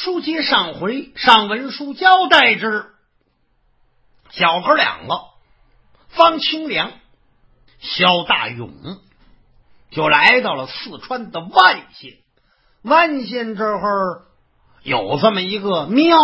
书接上回，上文书交代之，小哥两个方清良、萧大勇就来到了四川的万县。万县这会儿有这么一个庙，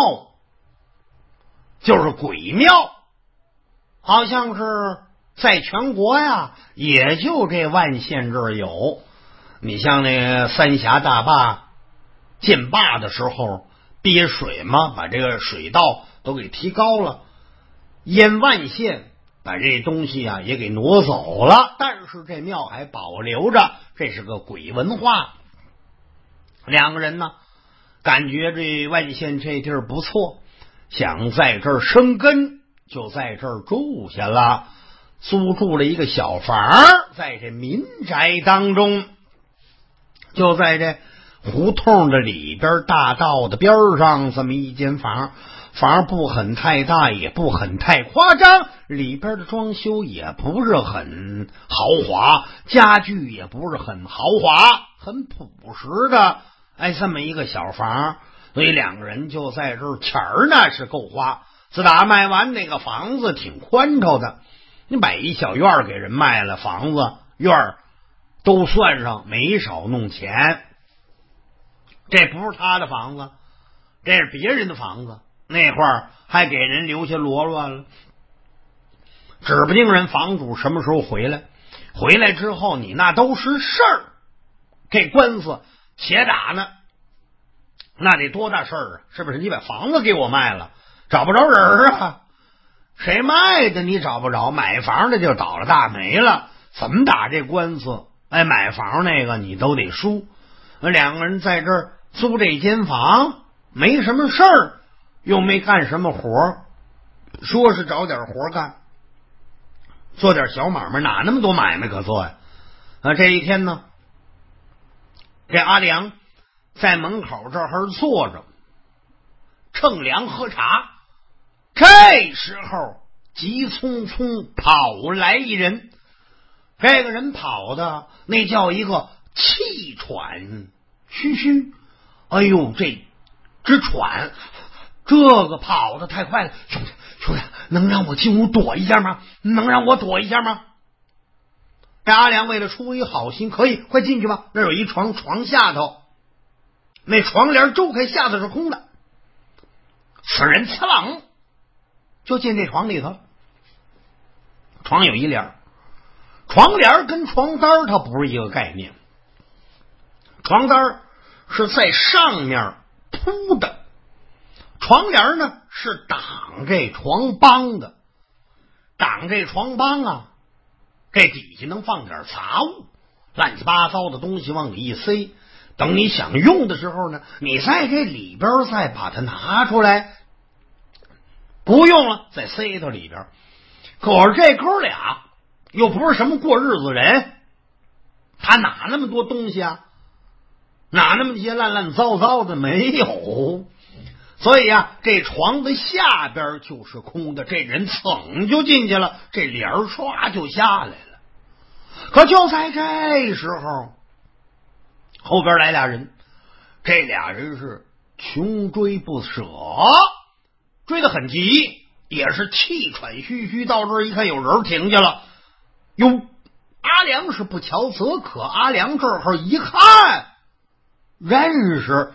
就是鬼庙，好像是在全国呀，也就这万县这儿有。你像那三峡大坝建坝的时候憋水嘛，把这个水道都给提高了，淹万县，把这东西啊也给挪走了，但是这庙还保留着，这是个鬼文化。两个人呢感觉这万县这地儿不错，想在这儿生根，就在这儿住下了，租住了一个小房，在这民宅当中，就在这胡同的里边，大道的边上这么一间房，房不很太大，也不很太夸张，里边的装修也不是很豪华，家具也不是很豪华，很朴实的这么一个小房。所以两个人就在这儿，钱儿呢是够花，自打卖完那个房子挺宽敞的，你把一小院给人卖了，房子院都算上，没少弄钱。这不是他的房子，这是别人的房子，那会儿还给人留下罗乱了，指不定人房主什么时候回来，回来之后你那都是事儿，这官司且打呢，那得多大事儿啊？是不是？你把房子给我卖了，找不着人啊，谁卖的你找不着，买房的就倒了大霉了，怎么打这官司？买房那个你都得输。两个人在这儿租这间房，没什么事儿，又没干什么活，说是找点活干，做点小买卖，哪那么多买卖可做呀？这一天呢，这阿良在门口这儿坐着乘凉喝茶，这时候急匆匆跑来一人，这个人跑的那叫一个气喘吁吁，哎呦，这直喘，这个跑的太快了，兄弟，能让我进屋躲一下吗？能让我躲一下吗？这阿良为了出于好心，可以，快进去吧，那有一床，床下头那床帘周开，下头是空的，此人刺朗就进这床里头了。床有一帘，床帘跟床单它不是一个概念，床单是在上面铺的，床帘呢是挡这床帮的，挡这床帮啊，这底下能放点杂物，乱七八糟的东西往里一塞，等你想用的时候呢，你在这里边再把它拿出来，不用了再塞到里边。可是这哥俩又不是什么过日子人，他哪那么多东西啊，哪那么些乱乱糟糟的没有，所以啊，这床的下边就是空的，这人噌就进去了，这帘唰就下来了。可就在这时候，后边来俩人，这俩人是穷追不舍，追得很急，也是气喘吁吁，到这儿一看有人停下了，哟，阿良是不瞧则可，阿良这会儿一看认识，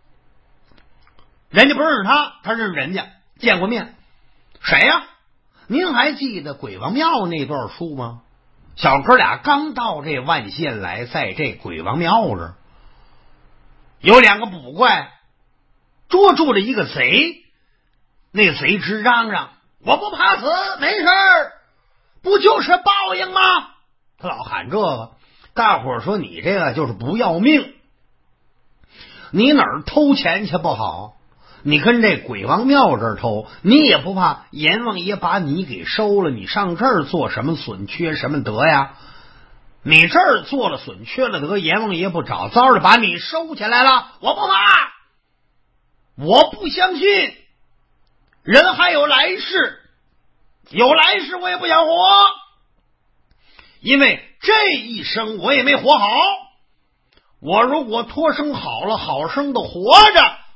人家不认识他，他认识人家，见过面。谁呀？您还记得鬼王庙那段书吗？小哥俩刚到这万县来，在这鬼王庙这儿有两个捕怪捉住了一个贼，那贼直嚷嚷，我不怕死，没事儿，不就是报应吗？他老喊这个，大伙儿说你这个就是不要命，你哪儿偷钱去不好，你跟这鬼王庙这儿偷，你也不怕阎王爷把你给收了，你上这儿做什么损缺什么德呀？你这儿做了损缺了德，阎王爷不找糟的把你收起来了？我不怕，我不相信人还有来世，有来世我也不想活，因为这一生我也没活好，我如果托生好了，好生的活着，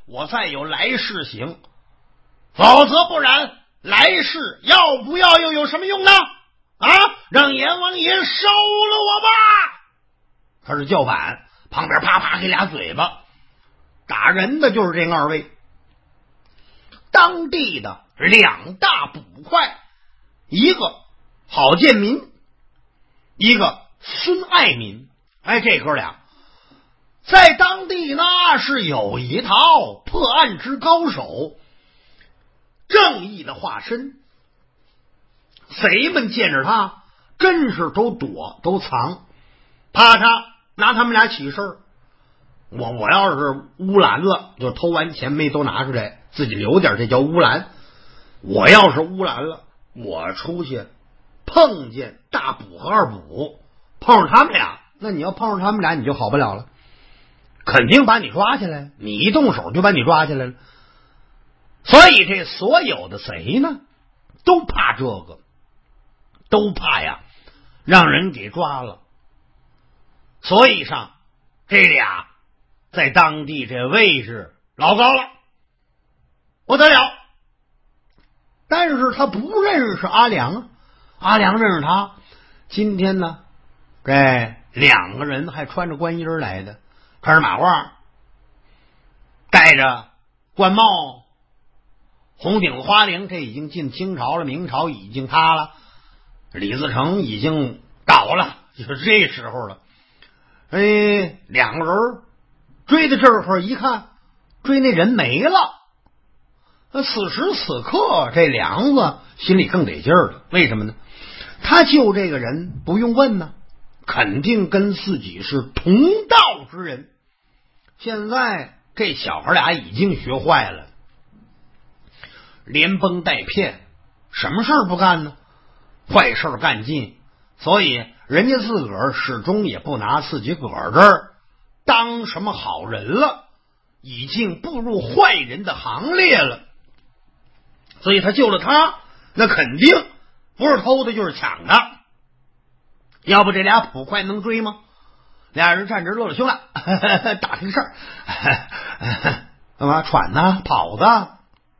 我再有来世行，否则不然，来世要不要又有什么用呢？啊，让阎王爷收了我吧！他是叫板，旁边啪啪给俩嘴巴。打人的就是这二位，当地的两大捕快，一个郝建民，一个孙爱民。哎，这哥俩在当地那是有一套破案之高手，正义的化身。贼们见着他真是都躲都藏，怕他拿他们俩起事儿。我要是乌兰了，就偷完钱没都拿出来，自己留点，这叫乌兰。我要是乌兰了，我出去碰见大捕和二捕，碰上他们俩，那你要碰上他们俩，你就好不了了，肯定把你抓起来，你一动手就把你抓起来了。所以这所有的贼呢，都怕这个，都怕呀让人给抓了。所以上这俩在当地这位置老高了，不得了。但是他不认识阿良啊，阿良认识他。今天呢，这两个人还穿着官衣来的，穿着马褂，戴着冠帽，红顶子花翎。这已经进清朝了，明朝已经塌了，李自成已经倒了，就是这时候了。两个人追的这会儿一看，追那人没了。此时此刻，这梁子心里更得劲儿了。为什么呢？他救这个人不用问呢，肯定跟自己是同道之人。现在这小孩俩已经学坏了，连崩带骗，什么事儿不干呢？坏事干尽。所以人家自个儿始终也不拿自己个儿这儿当什么好人了，已经步入坏人的行列了。所以他救了他，那肯定不是偷的就是抢的。要不这俩捕快能追吗？俩人站着乐了胸了，打听事儿，干嘛喘呢？跑的。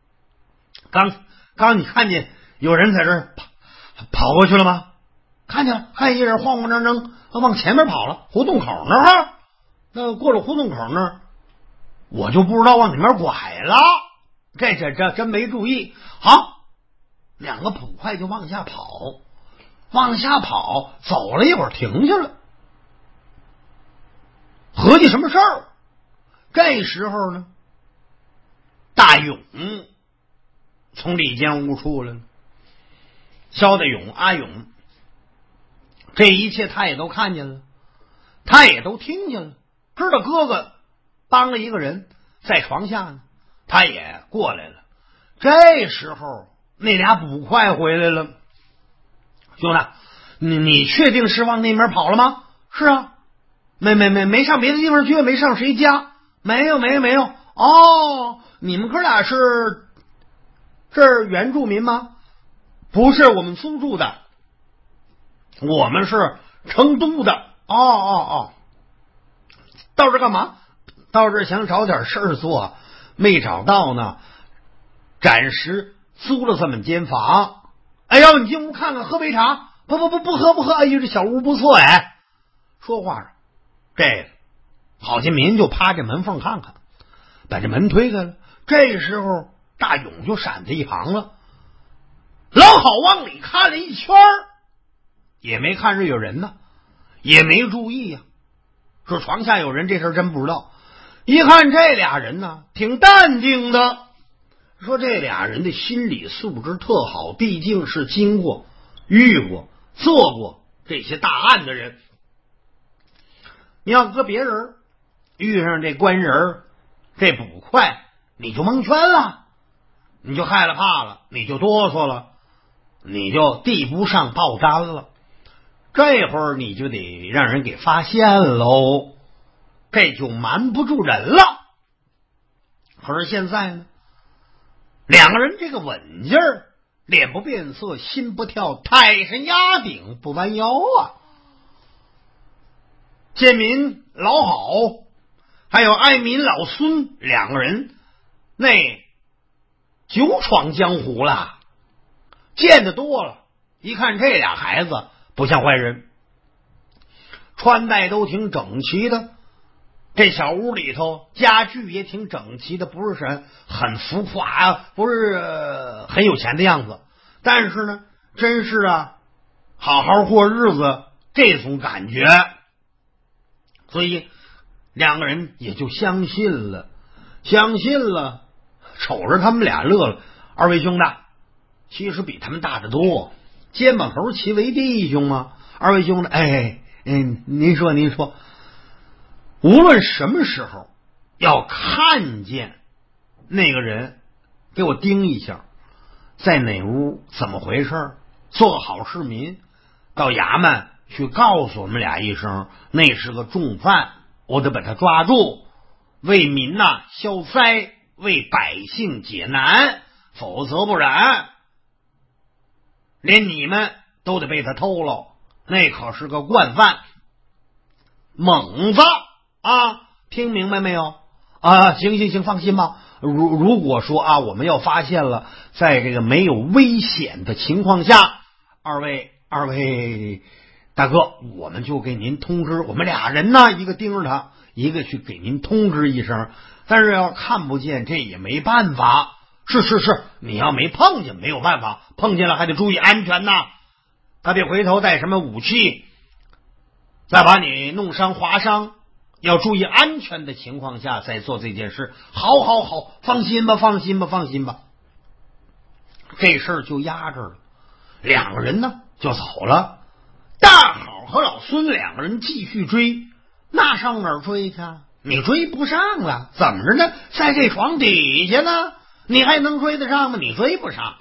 刚你看见有人在这儿跑过去了吗？看见了，看一人慌慌张张往前面跑了，胡同口那儿。那过了胡同口那儿，我就不知道往哪边拐了，这真没注意。好，两个捕快就往下跑，走了一会儿停下了，合计什么事儿？这时候呢，大勇从里间屋出来了。肖大勇，阿勇，这一切他也都看见了，他也都听见了，知道哥哥帮了一个人在床下呢，他也过来了。这时候那俩捕快回来了。兄弟，你确定是往那边跑了吗？是啊，没上别的地方去，没上谁家？没有。哦，你们哥俩是这儿原住民吗？不是，我们租住的，我们是成都的。哦，到这干嘛？到这想找点事儿做，没找到呢，暂时租了这么间房。哎呦，你进屋看看，喝杯茶。不喝。哎呦，这小屋不错哎。说话这郝建民就趴这门缝看看，把这门推开了。这时候大勇就闪在一旁了。老郝往里看了一圈，也没看着有人呢，也没注意呀。说床下有人这事真不知道。一看这俩人呢，挺淡定的。说这俩人的心理素质特好，毕竟是经过、遇过、做过这些大案的人。你要搁别人遇上这官人、这捕快，你就蒙圈了，你就害了怕了，你就哆嗦了，你就递不上报单了。这会儿你就得让人给发现喽，这就瞒不住人了。可是现在呢，两个人这个稳劲儿，脸不变色，心不跳，泰山压顶不弯腰啊。建民老郝还有爱民老孙两个人那久闯江湖了，见得多了，一看这俩孩子不像坏人，穿戴都挺整齐的，这小屋里头家具也挺整齐的，不是很浮夸啊，不是很有钱的样子，但是呢真是好好过日子这种感觉，所以两个人也就相信了，瞅着他们俩乐了。二位兄弟其实比他们大得多，肩膀头齐为弟兄嘛。二位兄弟，您说，无论什么时候要看见那个人，给我盯一下，在哪屋，怎么回事，做个好市民，到衙门去告诉我们俩一声，那是个重犯，我得把他抓住，为民消灾，为百姓解难，否则不然连你们都得被他偷了，那可是个惯犯，猛子听明白没有行，放心吧。如果说我们要发现了，在这个没有危险的情况下，二位大哥，我们就给您通知，我们俩人呢，一个盯着他，一个去给您通知一声。但是要看不见，这也没办法。是，你要没碰见没有办法，碰见了还得注意安全呐，他别回头带什么武器再把你弄伤划伤，要注意安全的情况下再做这件事。好，放心吧。这事儿就压着了，两个人呢就走了。大好和老孙两个人继续追，那上哪儿追去？你追不上了，怎么着呢？在这床底下呢，你还能追得上吗？你追不上。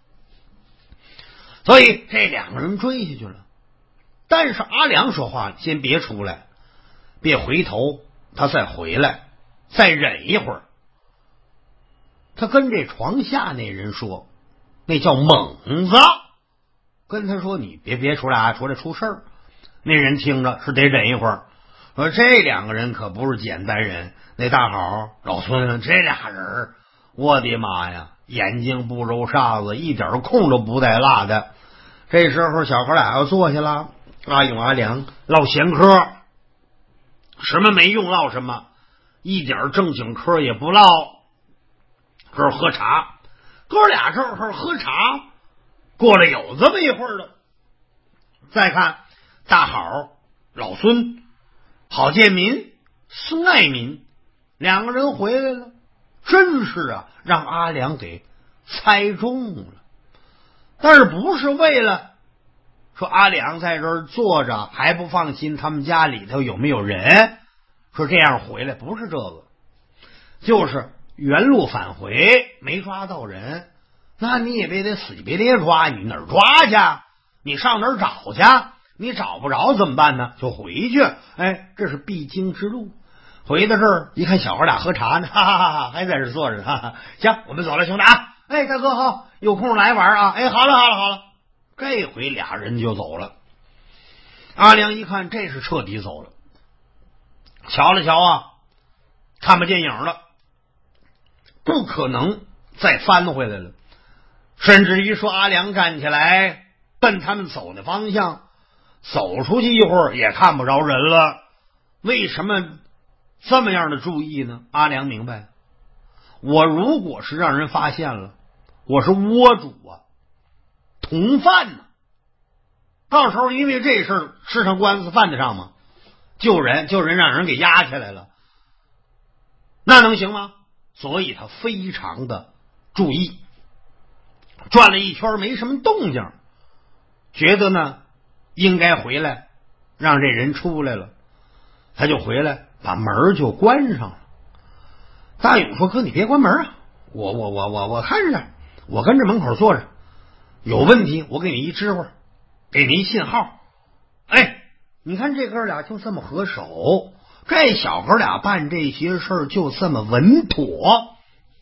所以这两个人追下去了，但是阿良说话，先别出来，别回头，他再回来，再忍一会儿。他跟这床下那人说，那叫猛子，跟他说你别出来出来出事儿。那人听着是得忍一会儿，说这两个人可不是简单人，那大好老孙这俩人，我的妈呀，眼睛不揉沙子，一点空都不带落的。这时候小哥俩要坐下了，阿勇阿良唠闲嗑，什么没用唠什么，一点正经嗑也不唠。这儿喝茶，哥俩这儿喝茶，过了有这么一会儿了。再看大好老孙郝建民孙爱民两个人回来了，真是让阿良给猜中了。但是不是为了说阿良在这儿坐着还不放心他们家里头有没有人，说这样回来，不是这个，就是原路返回，没抓到人，那你也别得死别别抓，你哪儿抓去？你上哪儿找去？你找不着怎么办呢？就回去。这是必经之路。回到这儿一看小孩俩喝茶呢，哈哈，还在这坐着，哈哈。行，我们走了，兄弟大哥好，有空来玩好了。这回俩人就走了。阿良一看这是彻底走了，瞧了瞧看不见影了，不可能再翻回来了。甚至于说阿良站起来奔他们走的方向，走出去一会儿也看不着人了。为什么这么样的注意呢？阿良明白，我如果是让人发现了，我是窝主同犯到时候因为这事儿吃上官司犯得上吗？救人让人给压起来了，那能行吗？所以他非常的注意，转了一圈没什么动静，觉得呢应该回来让这人出来了，他就回来把门就关上了。大勇说，哥你别关门我看着，我跟这门口坐着，有问题我给你一支呼，给你一信号。你看这哥俩就这么合手，这小哥俩办这些事儿就这么稳妥。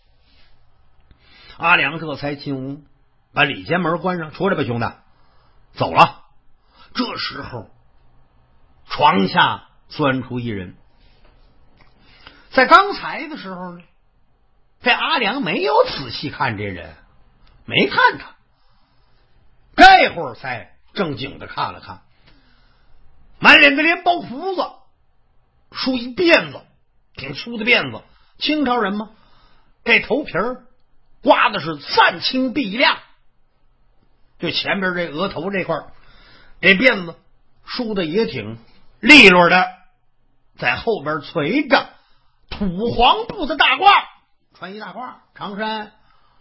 阿良这才进屋，把里间门关上，出来吧兄弟，走了。这时候床下钻出一人，在刚才的时候呢，这阿马良没有仔细看这人，没看他，这会儿才正经的看了看，满脸的连包胡子，梳一辫子，挺粗的辫子，清朝人嘛，这头皮儿刮的是湛青碧亮，就前边这额头这块，这辫子梳的也挺利落的，在后边垂着土黄布的大褂，穿一大褂，长衫，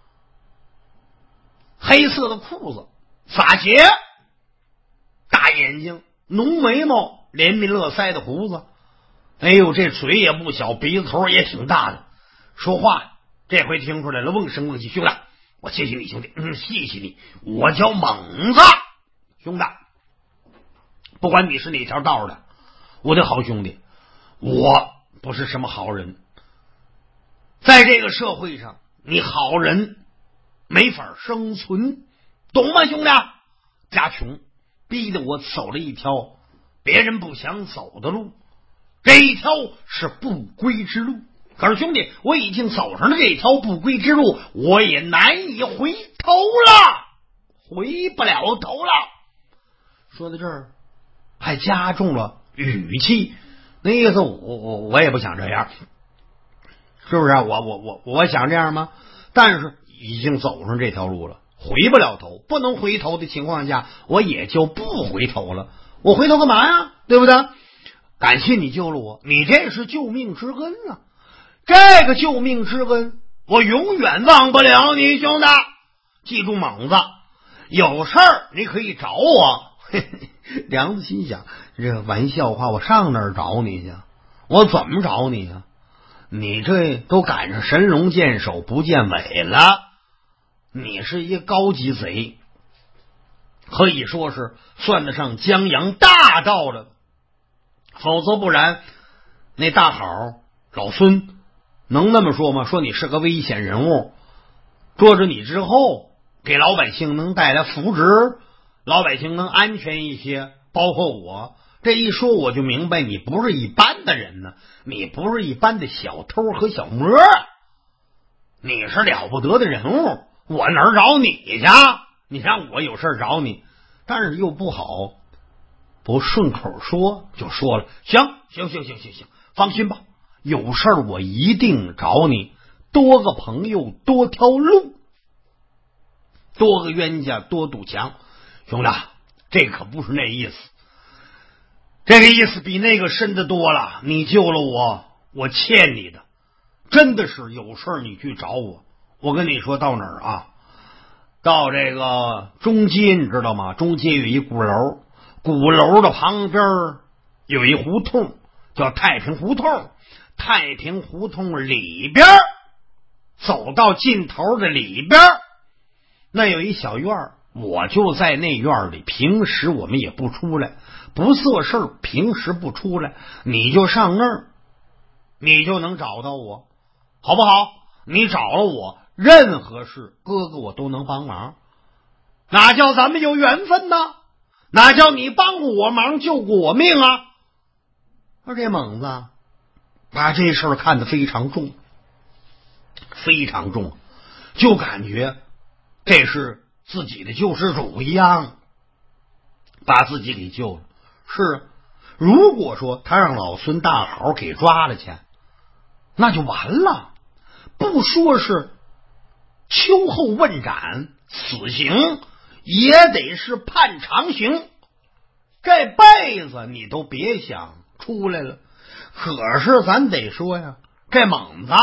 黑色的裤子，撒鞋，大眼睛，浓眉毛，连鬓络腮的胡子，哎呦，这嘴也不小，鼻子头也挺大的，说话这回听出来了，瓮声瓮气，兄弟，我谢谢你，兄弟，谢谢你，我叫猛子，兄弟，不管你是哪条道的，我的好兄弟，我不是什么好人，在这个社会上，你好人没法生存，懂吗，兄弟？家穷，逼得我走了一条别人不想走的路，这一条是不归之路。可是兄弟，我已经走上了这条不归之路，我也难以回头了，回不了头了。说到这儿，还加重了语气，那意思我也不想这样，是不是？我想这样吗？但是已经走上这条路了，回不了头，不能回头的情况下，我也就不回头了。我回头干嘛呀？对不对？感谢你救了我，你这是救命之恩啊！这个救命之恩，我永远忘不了你，兄弟。记住，猛子，有事儿你可以找我。嘿嘿，梁子心想，这个玩笑话，我上哪儿找你去？我怎么找你啊？你这都赶上神龙见首不见尾了，你是一个高级贼，可以说是算得上江洋大盗了。否则不然，那大好老孙能那么说吗？说你是个危险人物，捉着你之后，给老百姓能带来福祉，老百姓能安全一些，包括我。这一说我就明白，你不是一般的人呢，你不是一般的小偷和小摸，你是了不得的人物，我哪儿找你去？你让我有事找你，但是又不好，不顺口说，就说了，行，放心吧，有事我一定找你，多个朋友多条路，多个冤家多堵墙。兄弟，这可不是那意思，这个意思比那个深的多了。你救了我，我欠你的，真的是有事你去找我。我跟你说到哪儿啊？到这个中街，你知道吗？中街有一鼓楼，鼓楼的旁边有一胡同叫太平胡同，太平胡同里边走到尽头的里边，那有一小院儿，我就在那院里，平时我们也不出来，不做事儿，平时不出来，你就上那儿，你就能找到我，好不好？你找了我，任何事哥哥我都能帮忙，哪叫咱们有缘分呢？哪叫你帮过我忙，救过我命啊？而这猛子把这事儿看得非常重，非常重，就感觉这是自己的救世主一样，把自己给救了。是，如果说他让老孙大好给抓了去，那就完了，不说是秋后问斩死刑，也得是判长刑，这辈子你都别想出来了。可是咱得说呀，这猛子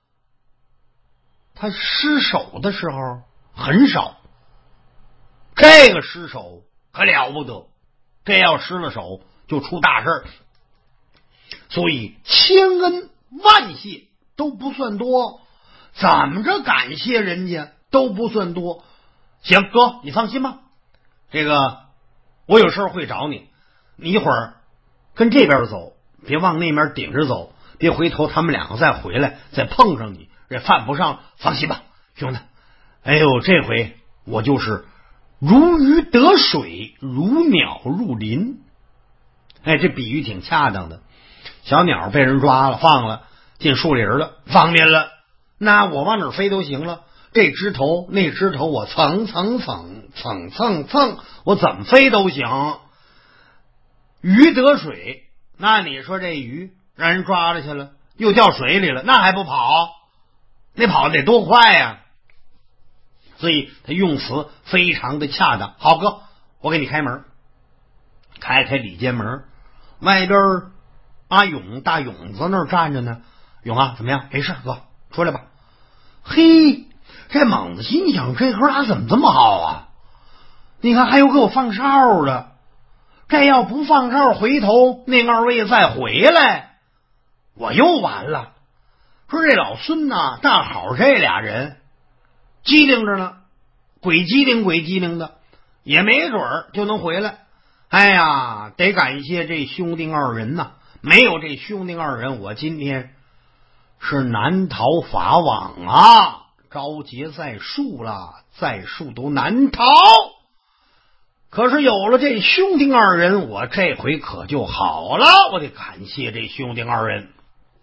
他失手的时候很少，这个失手可了不得，这要失了手就出大事，所以千恩万谢都不算多，怎么着感谢人家都不算多。行，哥你放心吧，这个我有事会找你，你一会儿跟这边走，别往那边顶着走，别回头他们两个再回来再碰上你，这犯不上，放心吧兄弟。哎呦，这回我就是如鱼得水，如鸟入林。哎，这比喻挺恰当的。小鸟被人抓了放了，进树林了，方便了。 那我往哪儿飞都行了，这枝头那枝头我蹭，我怎么飞都行。鱼得水，那你说这鱼让人抓了去了，又掉水里了，那还不跑？那跑得多快呀！所以他用词非常的恰当。好哥，我给你开门，开里间门，外边阿勇大勇子那儿站着呢。勇啊，怎么样？没事，哥出来吧。嘿，这猛子心想，这哥俩怎么这么好啊？你看还有给我放哨的，这要不放哨，回头那二位再回来，我又完了。说这老孙呐，大好这俩人机灵着呢，鬼机灵的，也没准儿就能回来。哎呀，得感谢这兄弟二人呐，没有这兄弟二人，我今天是难逃法网啊！招劫在树了，在树都难逃。可是有了这兄弟二人，我这回可就好了。我得感谢这兄弟二人。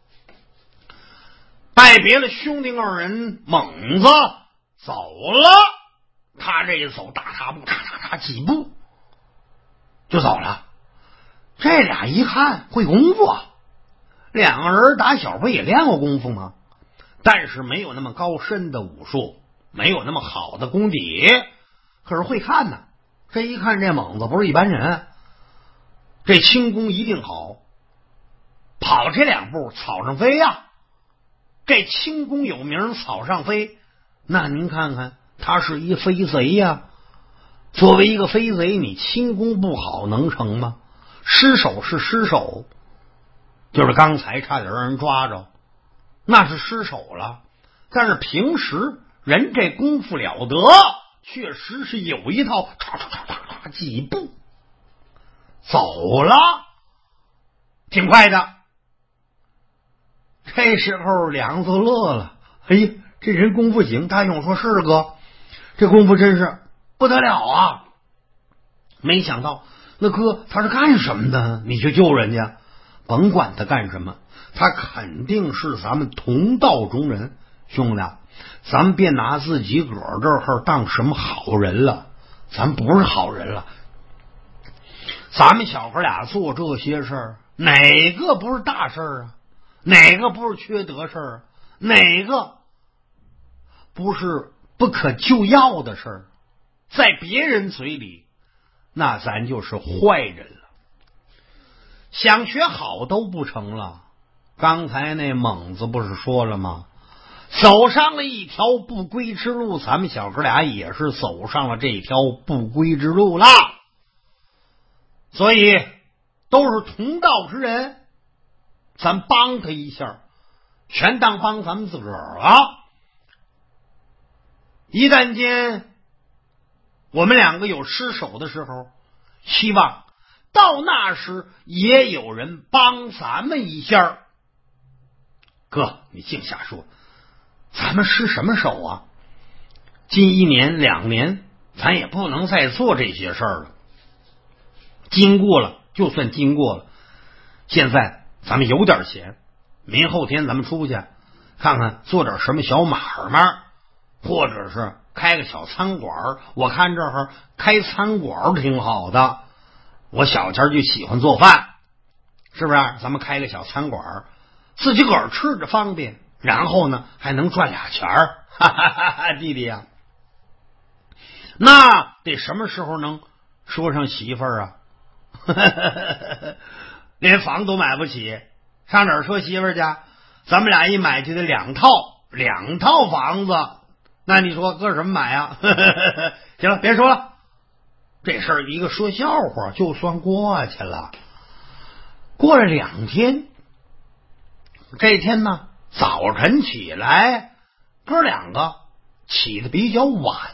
拜别了兄弟二人，猛子走了。他这一走，大踏步，几步就走了。这俩一看会功夫啊，两个人打小不也练过功夫吗？但是没有那么高深的武术，没有那么好的功底，可是会看呢。这一看这猛子不是一般人，这轻功一定好，跑这两步草上飞呀。这轻功有名，草上飞，那您看看他是一飞贼呀。作为一个飞贼，你轻功不好能成吗？失手是失手，就是刚才差点让人抓着，那是失手了。但是平时人这功夫了得，确实是有一套，几步走了，挺快的。这时候梁子乐了，哎呀，这人功夫行。大勇说是哥，这功夫真是不得了啊！没想到那哥他是干什么的？你去救人家，甭管他干什么，他肯定是咱们同道中人。兄弟，咱们别拿自己个儿这儿当什么好人了，咱不是好人了。咱们小哥俩做这些事儿，哪个不是大事儿啊？哪个不是缺德事儿？哪个不是不可救药的事儿？在别人嘴里，那咱就是坏人了。想学好都不成了。刚才那猛子不是说了吗？走上了一条不归之路，咱们小哥俩也是走上了这条不归之路了。所以都是同道之人，咱帮他一下，全当帮咱们自个儿了。一旦间我们两个有失手的时候，希望到那时也有人帮咱们一下。哥，你净瞎说，咱们失什么手啊？近1年2年，咱也不能再做这些事儿了。经过了就算经过了，现在咱们有点钱，明后天咱们出去看看做点什么小买卖，或者是开个小餐馆。我看这儿开餐馆挺好的，我小钱就喜欢做饭，是不是？咱们开个小餐馆，自己个儿吃着方便，然后呢还能赚俩钱儿。哈哈哈哈，弟弟呀，那得什么时候能说上媳妇儿啊？连房都买不起，上哪儿说媳妇儿去？咱们俩一买就得两套房子，那你说搁什么买啊？行了，别说了，这事儿一个说笑话就算过去了。过了2天，这天呢早晨起来，哥两个起得比较晚，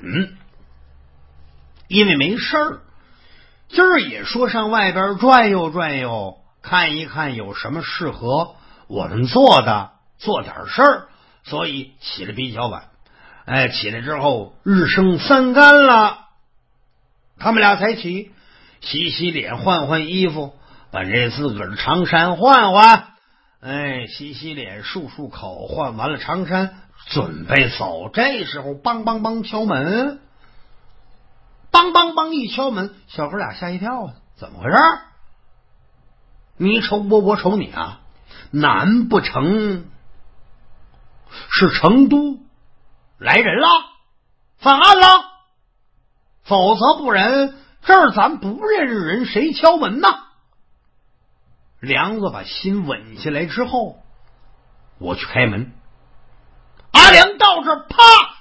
因为没事儿。今儿也说上外边转悠转悠，看一看有什么适合我们做的，做点事儿，所以起得比较晚。起来之后日升3竿了，他们俩才起，洗洗脸，换换衣服，把这自个儿的长衫换换。洗洗脸，漱漱口，换完了长衫， 准备走。这时候梆梆梆敲门，梆梆梆一敲门，小哥俩吓一跳啊！怎么回事？你瞅我瞅你啊！难不成是成都来人了，犯案了？否则不然，这儿咱不认识人，谁敲门呢？梁子把心稳下来之后，我去开门。阿良到这儿，啪